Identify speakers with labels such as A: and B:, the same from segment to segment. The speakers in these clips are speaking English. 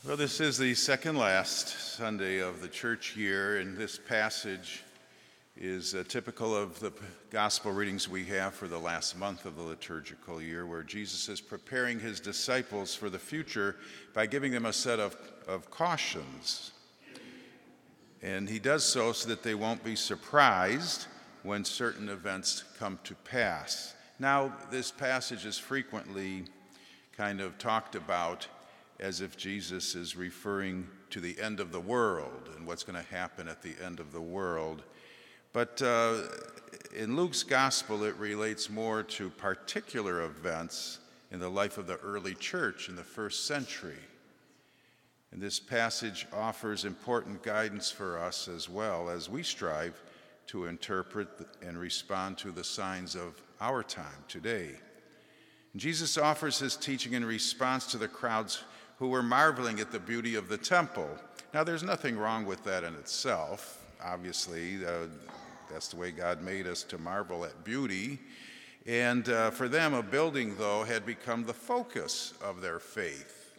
A: Well, this is the second last Sunday of the church year, and this passage is typical of the gospel readings we have for the last month of the liturgical year, where Jesus is preparing his disciples for the future by giving them a set of cautions. And he does so that they won't be surprised when certain events come to pass. Now, this passage is frequently kind of talked about as if Jesus is referring to the end of the world and what's going to happen at the end of the world. But in Luke's gospel, it relates more to particular events in the life of the early church in the first century. And this passage offers important guidance for us as well as we strive to interpret and respond to the signs of our time today. And Jesus offers his teaching in response to the crowds who were marveling at the beauty of the temple. Now, there's nothing wrong with that in itself. Obviously, that's the way God made us, to marvel at beauty. And for them, a building, though, had become the focus of their faith.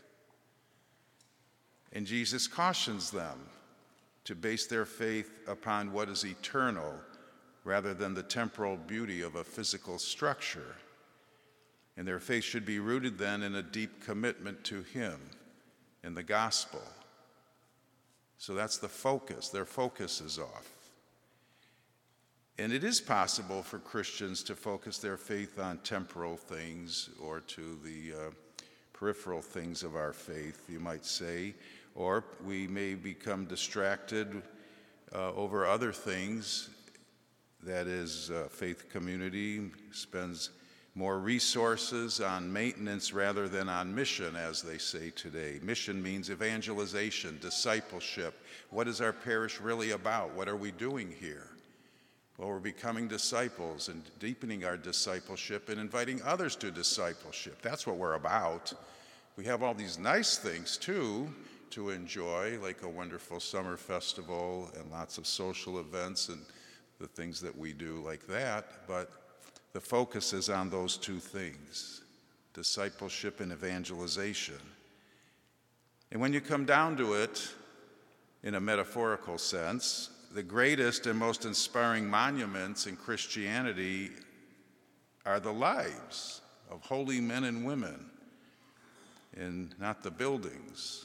A: And Jesus cautions them to base their faith upon what is eternal rather than the temporal beauty of a physical structure. And their faith should be rooted then in a deep commitment to him in the gospel. So that's the focus. Their focus is off. And it is possible for Christians to focus their faith on temporal things or to the peripheral things of our faith, you might say, or we may become distracted over other things. That is, faith community spends more resources on maintenance rather than on mission, as they say today. Mission means evangelization, discipleship. What is our parish really about? What are we doing here? Well, we're becoming disciples and deepening our discipleship and inviting others to discipleship. That's what we're about. We have all these nice things, too, to enjoy, like a wonderful summer festival and lots of social events and the things that we do like that, but the focus is on those two things, discipleship and evangelization. And when you come down to it, in a metaphorical sense, the greatest and most inspiring monuments in Christianity are the lives of holy men and women, and not the buildings.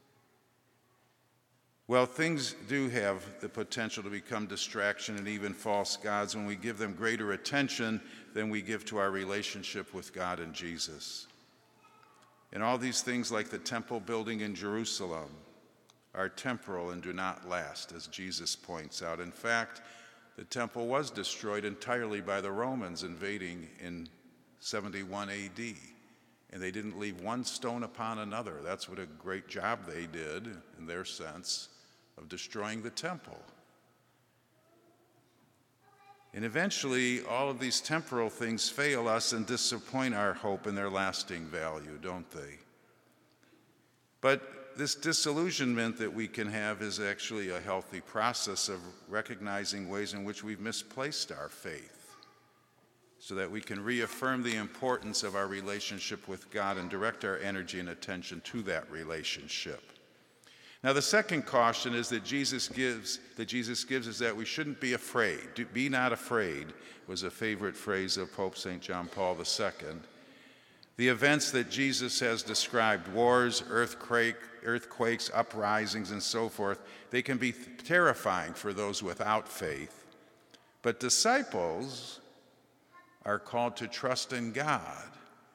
A: Well, things do have the potential to become distraction and even false gods when we give them greater attention than we give to our relationship with God and Jesus. And all these things, like the temple building in Jerusalem, are temporal and do not last, as Jesus points out. In fact, the temple was destroyed entirely by the Romans invading in 71 AD, and they didn't leave one stone upon another. That's what a great job they did, in their sense, of destroying the temple. And eventually, all of these temporal things fail us and disappoint our hope in their lasting value, don't they? But this disillusionment that we can have is actually a healthy process of recognizing ways in which we've misplaced our faith, so that we can reaffirm the importance of our relationship with God and direct our energy and attention to that relationship. Now, the second caution is that Jesus gives is that we shouldn't be afraid. Be not afraid was a favorite phrase of Pope St. John Paul II. The events that Jesus has described, wars, earthquakes, uprisings, and so forth, they can be terrifying for those without faith. But disciples are called to trust in God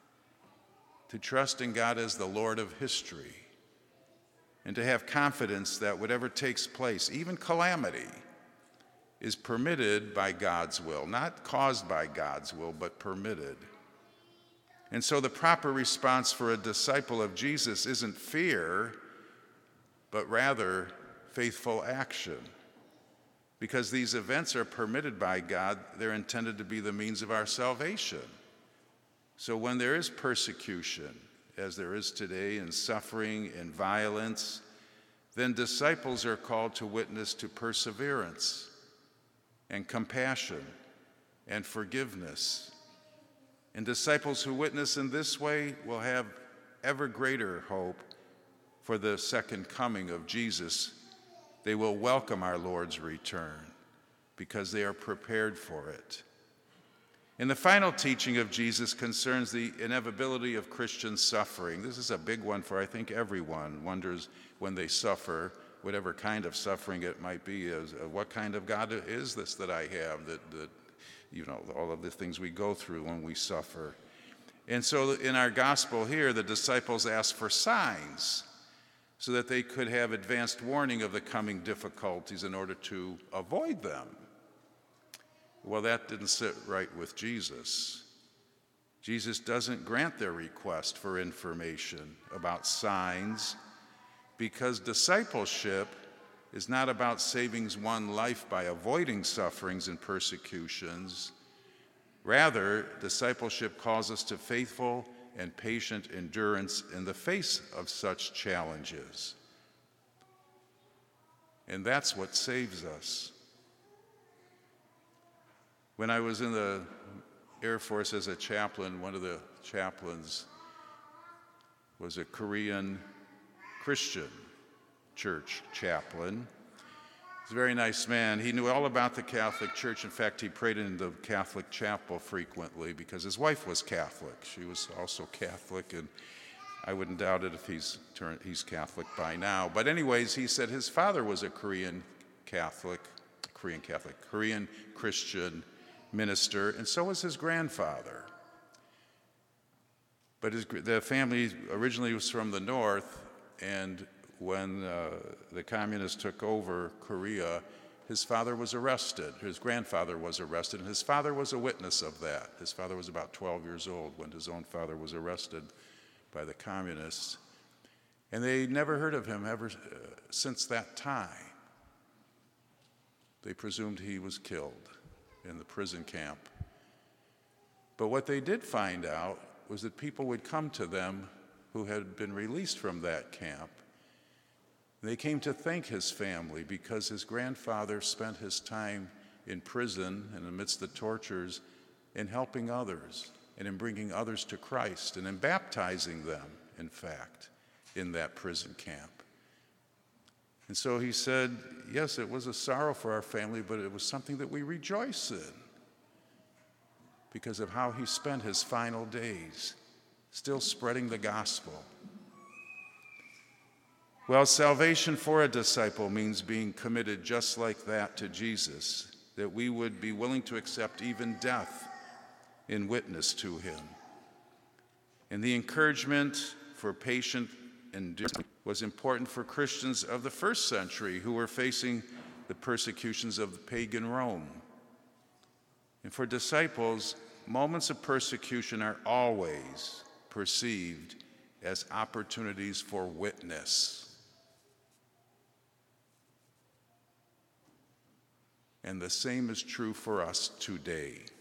A: as the Lord of history, and to have confidence that whatever takes place, even calamity, is permitted by God's will, not caused by God's will, but permitted. And so the proper response for a disciple of Jesus isn't fear, but rather faithful action. Because these events are permitted by God, they're intended to be the means of our salvation. So when there is persecution, as there is today, in suffering and violence, then disciples are called to witness to perseverance and compassion and forgiveness. And disciples who witness in this way will have ever greater hope for the second coming of Jesus, they will welcome our Lord's return because they are prepared for it. And the final teaching of Jesus concerns the inevitability of Christian suffering. This is a big one for, I think, everyone. Wonders when they suffer, whatever kind of suffering it might be, is what kind of God is this that I have, that all of the things we go through when we suffer. And so in our gospel here, the disciples asked for signs so that they could have advanced warning of the coming difficulties in order to avoid them. Well, that didn't sit right with Jesus. Jesus doesn't grant their request for information about signs because discipleship is not about saving one's life by avoiding sufferings and persecutions. Rather, discipleship calls us to faithful and patient endurance in the face of such challenges. And that's what saves us. When I was in the Air Force as a chaplain, one of the chaplains was a Korean Christian church chaplain. He's a very nice man. He knew all about the Catholic Church. In fact, he prayed in the Catholic chapel frequently because his wife was Catholic. She was also Catholic, and I wouldn't doubt it if he's Catholic by now. But anyways, he said his father was a Korean Christian minister, and so was his grandfather. But the family originally was from the north, and when the communists took over Korea, his father was arrested. His grandfather was arrested, and his father was a witness of that. His father was about 12 years old when his own father was arrested by the communists. And they never heard of him ever since that time. They presumed he was killed in the prison camp. But what they did find out was that people would come to them who had been released from that camp. They came to thank his family because his grandfather spent his time in prison and amidst the tortures in helping others and in bringing others to Christ and in baptizing them, in fact, in that prison camp. And so he said, yes, it was a sorrow for our family, but it was something that we rejoice in because of how he spent his final days, still spreading the gospel. Well, salvation for a disciple means being committed just like that to Jesus, that we would be willing to accept even death in witness to him. And the encouragement for patient endurance was important for Christians of the first century who were facing the persecutions of pagan Rome. And for disciples, moments of persecution are always perceived as opportunities for witness. And the same is true for us today.